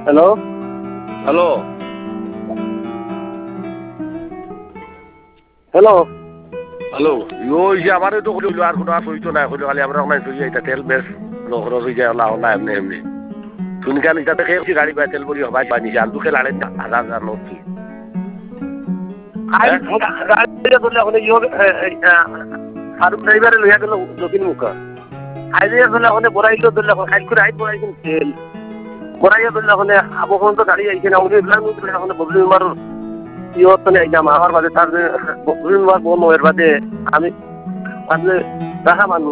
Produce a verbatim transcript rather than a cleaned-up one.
hello hello hello hello ইও যে আমার তো কইলো আর কোনো আসইতো না কইলো খালি আমরা নাই তুই এটা তেল বেশ খরচ হয়ে যায় আল্লাহ না এমনি এমনি শুনি কেন এটা দেখে গাড়ি পায় তেল বলি হবাই পানি যে আলু খেলে আড়াই হাজার হাজার নষ্ট ফারুক ড্রাইভারে লইয়া গেল দক্ষিণ মুখা হাইওয়ে ধরলে ওখানে বড়াইলো ধরলে হাইট করে হাইট বড়াইছেন তেল বড়াইয়া ধরলে ওখানে আবহাওয়া তো গাড়ি আইছে না উনি এগুলা ওখানে বদলি মার ইয়ত তো আইলাম আমার বাদে তার বদলি মার বন্ধ এর বাদে আমি আসলে দেখা মানুষ